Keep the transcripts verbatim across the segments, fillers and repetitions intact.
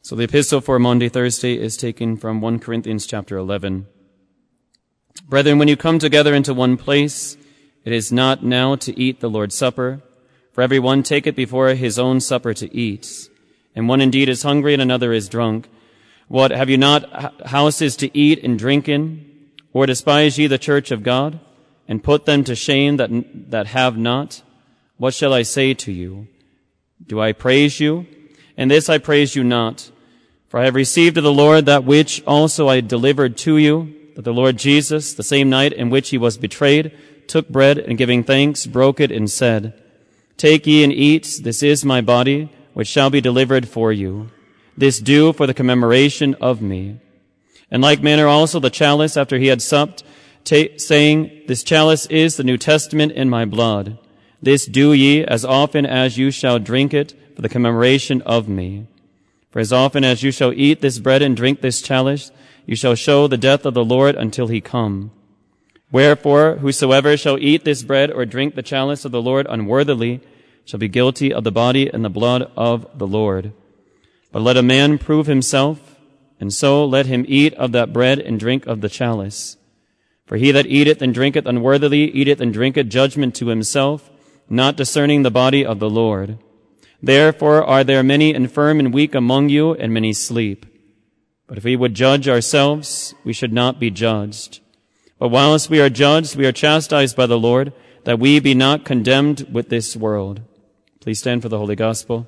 So the epistle for Maundy Thursday is taken from First Corinthians chapter eleven. Brethren, when you come together into one place, it is not now to eat the Lord's Supper, for every one taketh before his own supper to eat. And one indeed is hungry and another is drunk. What, have you not houses to eat and drink in? Or despise ye the church of God, and put them to shame that, that have not? What shall I say to you? Do I praise you? And this I praise you not. For I have received of the Lord that which also I delivered to you, that the Lord Jesus, the same night in which he was betrayed, took bread, and giving thanks, broke it, and said, Take ye and eat, this is my body, which shall be delivered for you. This do for the commemoration of me. In like manner also the chalice, after he had supped, ta- saying, This chalice is the New Testament in my blood. This do ye as often as you shall drink it for the commemoration of me. For as often as you shall eat this bread and drink this chalice, you shall show the death of the Lord until he come. Wherefore, whosoever shall eat this bread or drink the chalice of the Lord unworthily shall be guilty of the body and the blood of the Lord. But let a man prove himself, and so let him eat of that bread and drink of the chalice. For he that eateth and drinketh unworthily eateth and drinketh judgment to himself, not discerning the body of the Lord. Therefore are there many infirm and weak among you, and many sleep. But if we would judge ourselves, we should not be judged. But whilst we are judged, we are chastised by the Lord, that we be not condemned with this world. Please stand for the Holy Gospel.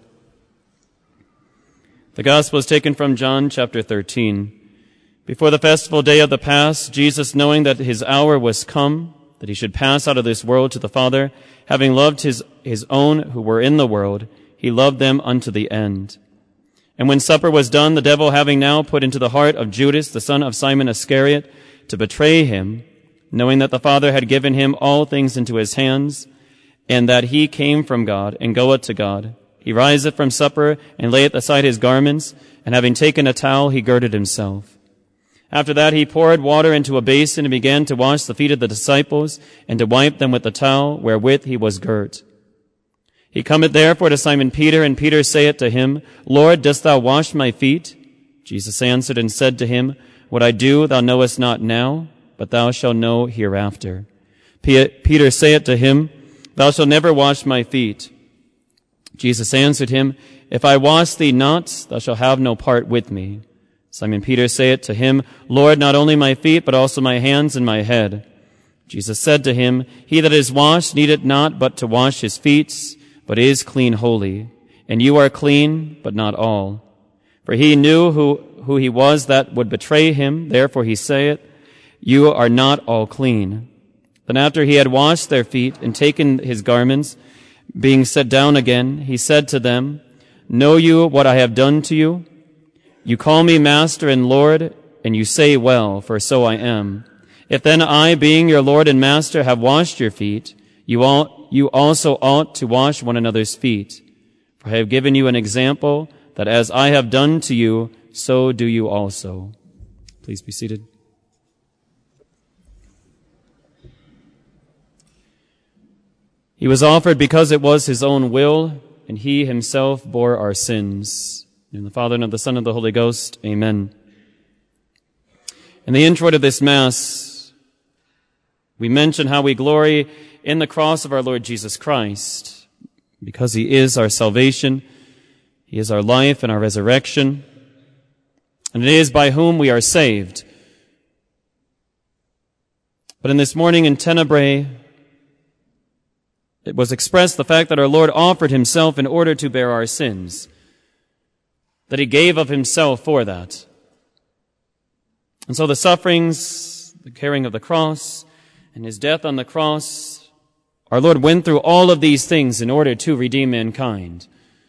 The Gospel is taken from John chapter thirteen. Before the festival day of the Pasch, Jesus, knowing that his hour was come, that he should pass out of this world to the Father, having loved his, his own who were in the world, he loved them unto the end. And when supper was done, the devil having now put into the heart of Judas, the son of Simon Iscariot, to betray him, knowing that the Father had given him all things into his hands, and that he came from God and goeth to God, he riseth from supper and layeth aside his garments, and having taken a towel, he girded himself. After that he poured water into a basin and began to wash the feet of the disciples, and to wipe them with the towel wherewith he was girt. He cometh therefore to Simon Peter, and Peter saith to him, Lord, dost thou wash my feet? Jesus answered and said to him, What I do thou knowest not now, but thou shalt know hereafter. Peter saith to him, Thou shalt never wash my feet. Jesus answered him, If I wash thee not, thou shalt have no part with me. Simon Peter saith to him, Lord, not only my feet, but also my hands and my head. Jesus said to him, He that is washed needeth not but to wash his feet, but is clean wholly. And you are clean, but not all. For he knew who, who he was that would betray him, therefore he saith, You are not all clean. Then after he had washed their feet and taken his garments, being set down again, he said to them, Know you what I have done to you? You call me Master and Lord, and you say well, for so I am. If then I, being your Lord and Master, have washed your feet, you all, you also ought to wash one another's feet. For I have given you an example, that as I have done to you, so do you also. Please be seated. He was offered because it was his own will, and he himself bore our sins. In the Father, and of the Son, and of the Holy Ghost, amen. In the intro to this Mass, we mention how we glory in the cross of our Lord Jesus Christ, because he is our salvation, he is our life and our resurrection, and it is by whom we are saved. But in this morning in Tenebrae, it was expressed the fact that our Lord offered himself in order to bear our sins, that he gave of himself for that. And so the sufferings, the carrying of the cross, and his death on the cross, our Lord went through all of these things in order to redeem mankind,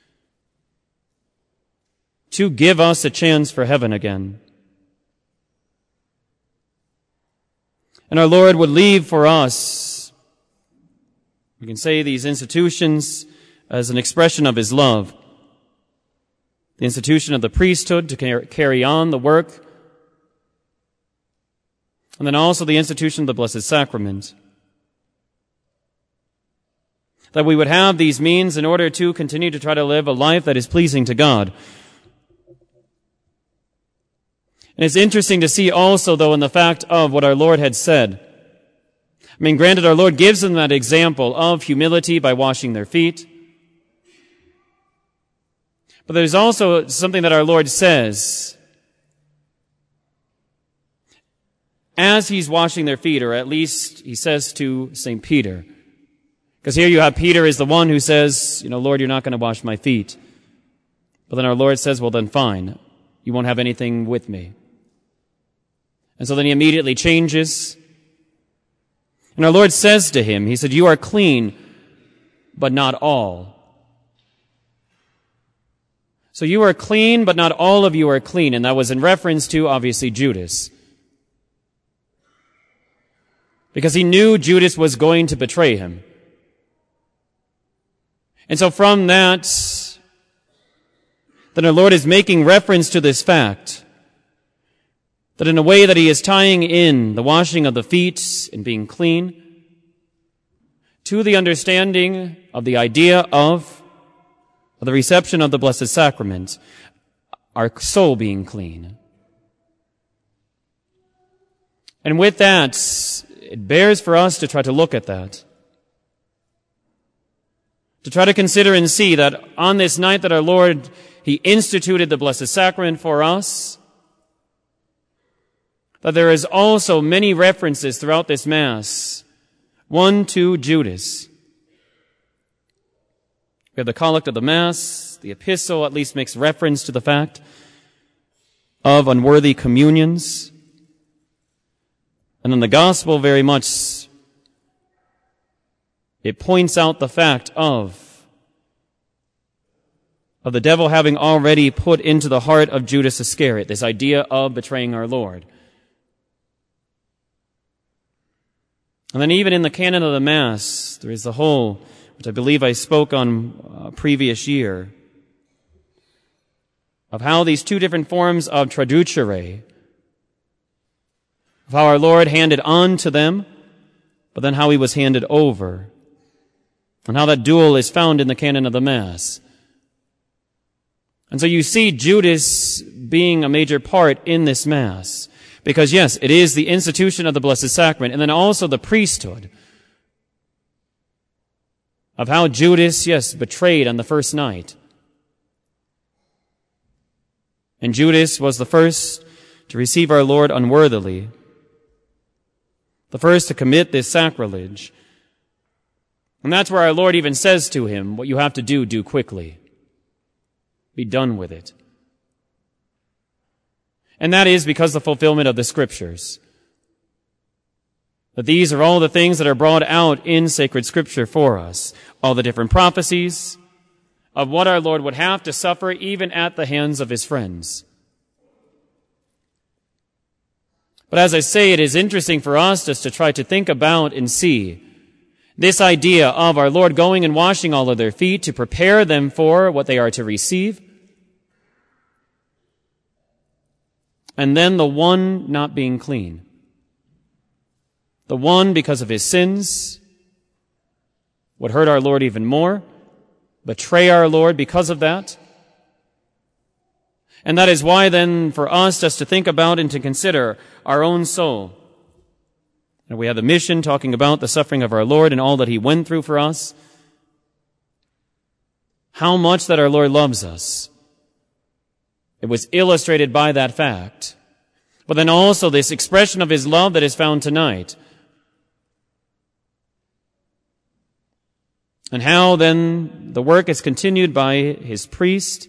to give us a chance for heaven again. And our Lord would leave for us, we can say, these institutions as an expression of his love. The institution of the priesthood to carry on the work, and then also the institution of the Blessed Sacrament. That we would have these means in order to continue to try to live a life that is pleasing to God. And it's interesting to see also, though, in the fact of what our Lord had said. I mean, granted, our Lord gives them that example of humility by washing their feet. But there's also something that our Lord says as he's washing their feet, or at least he says to Saint Peter. Because here you have Peter is the one who says, you know, Lord, you're not going to wash my feet. But then our Lord says, well, then fine. You won't have anything with me. And so then he immediately changes. And our Lord says to him, he said, you are clean, but not all. So you are clean, but not all of you are clean. And that was in reference to, obviously, Judas. Because he knew Judas was going to betray him. And so from that, then our Lord is making reference to this fact, that in a way that he is tying in the washing of the feet and being clean to the understanding of the idea of, of the reception of the Blessed Sacrament, our soul being clean. And with that, it bears for us to try to look at that. To try to consider and see that on this night that our Lord, he instituted the Blessed Sacrament for us, that there is also many references throughout this Mass. One to Judas. We have the Collect of the Mass. The Epistle at least makes reference to the fact of unworthy communions. And then the Gospel very much, it points out the fact of, of the devil having already put into the heart of Judas Iscariot this idea of betraying our Lord. And then even in the canon of the Mass, there is the whole, which I believe I spoke on a previous year, of how these two different forms of traducere, of how our Lord handed on to them, but then how he was handed over, and how that dual is found in the canon of the Mass. And so you see Judas being a major part in this Mass. Because yes, it is the institution of the Blessed Sacrament, and then also the priesthood of how Judas, yes, betrayed on the first night. And Judas was the first to receive our Lord unworthily, the first to commit this sacrilege. And that's where our Lord even says to him, what you have to do, do quickly. Be done with it. And that is because the fulfillment of the Scriptures. That these are all the things that are brought out in sacred Scripture for us. All the different prophecies of what our Lord would have to suffer even at the hands of his friends. But as I say, it is interesting for us just to try to think about and see this idea of our Lord going and washing all of their feet to prepare them for what they are to receive. And then the one not being clean. The one, because of his sins, would hurt our Lord even more, betray our Lord because of that. And that is why then for us just to think about and to consider our own soul. And we have the mission talking about the suffering of our Lord and all that he went through for us. How much that our Lord loves us. It was illustrated by that fact. But then also this expression of his love that is found tonight. And how then the work is continued by his priest.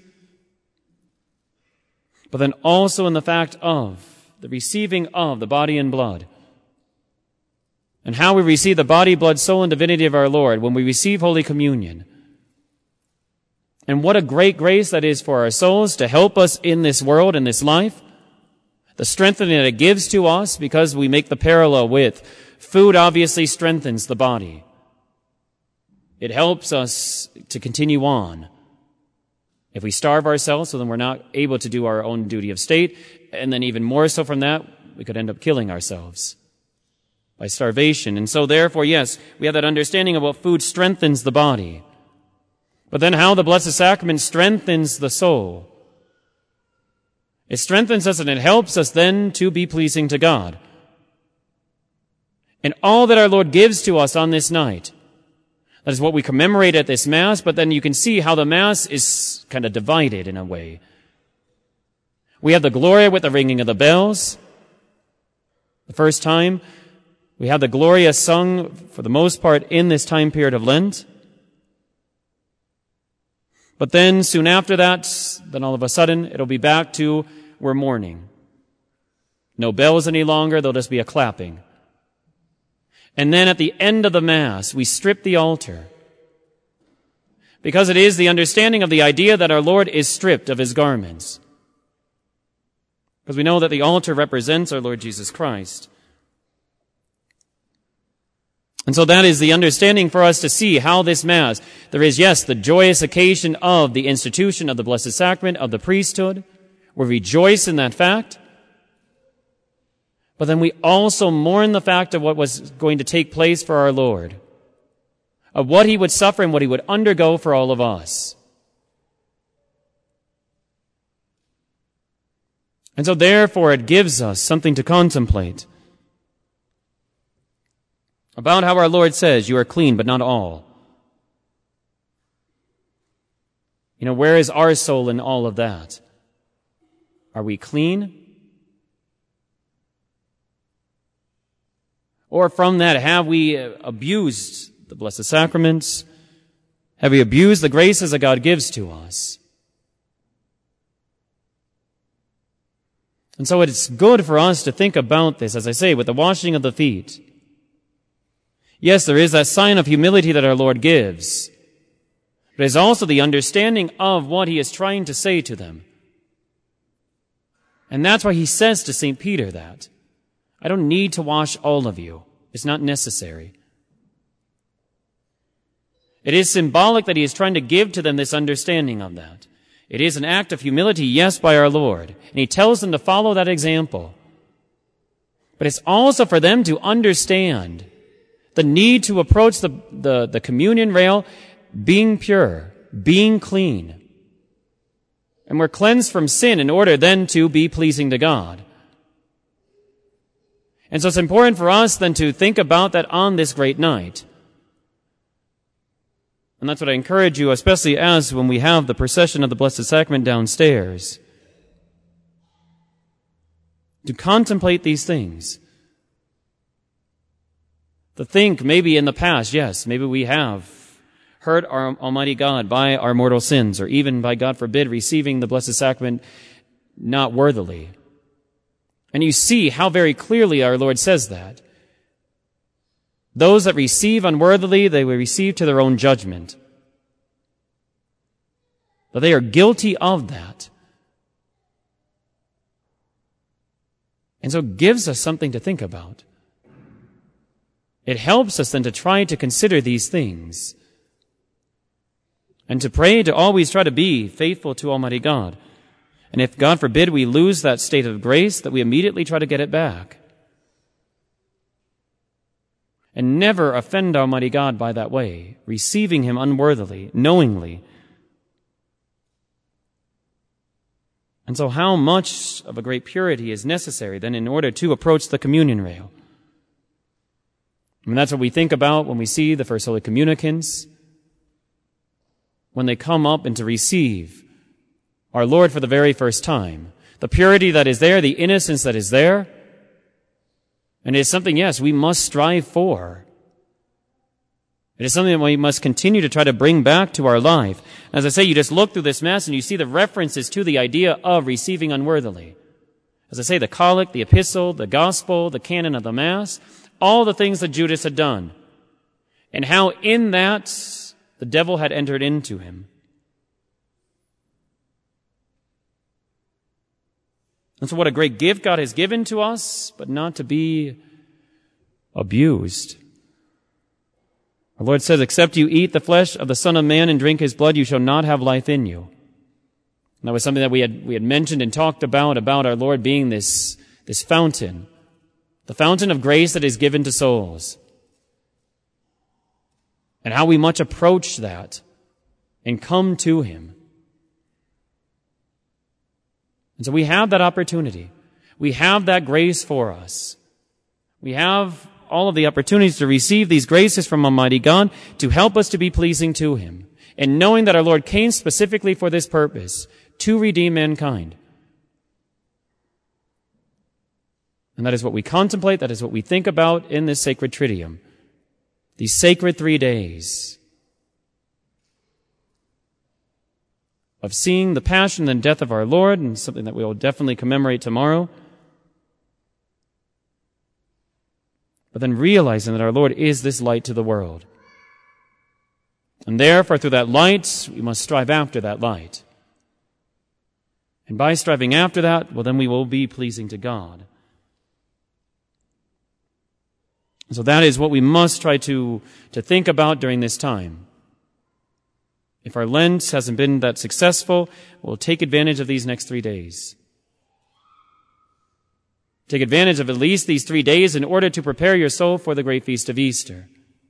But then also in the fact of the receiving of the body and blood. And how we receive the body, blood, soul, and divinity of our Lord when we receive Holy Communion. And what a great grace that is for our souls to help us in this world, in this life. The strengthening that it gives to us because we make the parallel with food obviously strengthens the body. It helps us to continue on. If we starve ourselves, so then we're not able to do our own duty of state. And then even more so from that, we could end up killing ourselves by starvation. And so therefore, yes, we have that understanding of what food strengthens the body. But then how the Blessed Sacrament strengthens the soul It strengthens us and it helps us then to be pleasing to God. And all that our Lord gives to us on this night, that is what we commemorate at this Mass, but then you can see how the Mass is kind of divided in a way. We have the Gloria with the ringing of the bells. The first time, we have the Gloria sung for the most part in this time period of Lent. But then soon after that, then all of a sudden, it'll be back to we're mourning. No bells any longer, there'll just be a clapping. And then at the end of the Mass, we strip the altar. Because it is the understanding of the idea that our Lord is stripped of his garments. Because we know that the altar represents our Lord Jesus Christ. And so that is the understanding for us to see how this Mass, there is, yes, the joyous occasion of the institution of the Blessed Sacrament, of the priesthood. We rejoice in that fact. But then we also mourn the fact of what was going to take place for our Lord, of what he would suffer and what he would undergo for all of us. And so therefore it gives us something to contemplate about how our Lord says, you are clean, but not all. You know, where is our soul in all of that? Are we clean? Or from that, have we abused the Blessed Sacraments? Have we abused the graces that God gives to us? And so it's good for us to think about this, as I say, with the washing of the feet. Yes, there is that sign of humility that our Lord gives. But it is also the understanding of what he is trying to say to them. And that's why he says to Saint Peter that. I don't need to wash all of you. It's not necessary. It is symbolic that he is trying to give to them this understanding of that. It is an act of humility, yes, by our Lord. And he tells them to follow that example. But it's also for them to understand the need to approach the, the, the communion rail being pure, being clean. And we're cleansed from sin in order then to be pleasing to God. And so it's important for us then to think about that on this great night. And that's what I encourage you, especially as when we have the procession of the Blessed Sacrament downstairs, to contemplate these things. To think maybe in the past, yes, maybe we have hurt our Almighty God by our mortal sins, or even by, God forbid, receiving the Blessed Sacrament not worthily. And you see how very clearly our Lord says that. Those that receive unworthily, they will receive to their own judgment. But they are guilty of that. And so it gives us something to think about. It helps us then to try to consider these things. And to pray to always try to be faithful to Almighty God. And if, God forbid, we lose that state of grace, that we immediately try to get it back. And never offend Almighty God by that way, receiving him unworthily, knowingly. And so how much of a great purity is necessary then in order to approach the communion rail? And that's what we think about when we see the First Holy Communicants, when they come up and to receive our Lord for the very first time. The purity that is there, the innocence that is there, and it is something, yes, we must strive for. It is something that we must continue to try to bring back to our life. As I say, you just look through this Mass and you see the references to the idea of receiving unworthily. As I say, the collect, the epistle, the gospel, the canon of the Mass, all the things that Judas had done. And how in that the devil had entered into him. And so what a great gift God has given to us, but not to be abused. Our Lord says, except you eat the flesh of the Son of Man and drink his blood, you shall not have life in you. And that was something that we had, we had mentioned and talked about, about our Lord being this, this fountain, the fountain of grace that is given to souls. And how we much approach that and come to him. And so we have that opportunity. We have that grace for us. We have all of the opportunities to receive these graces from Almighty God to help us to be pleasing to Him. And knowing that our Lord came specifically for this purpose, to redeem mankind. And that is what we contemplate, that is what we think about in this sacred Triduum. These sacred three days of seeing the passion and death of our Lord, and something that we will definitely commemorate tomorrow. But then realizing that our Lord is this light to the world. And therefore, through that light, we must strive after that light. And by striving after that, well, then we will be pleasing to God. So that is what we must try to, to think about during this time. If our Lent hasn't been that successful, we'll take advantage of these next three days. Take advantage of at least these three days in order to prepare your soul for the great feast of Easter.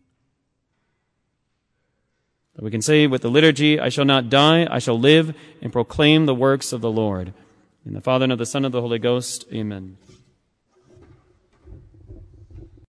We can say with the liturgy, I shall not die, I shall live and proclaim the works of the Lord. In the Father, and of the Son, and of the Holy Ghost, amen.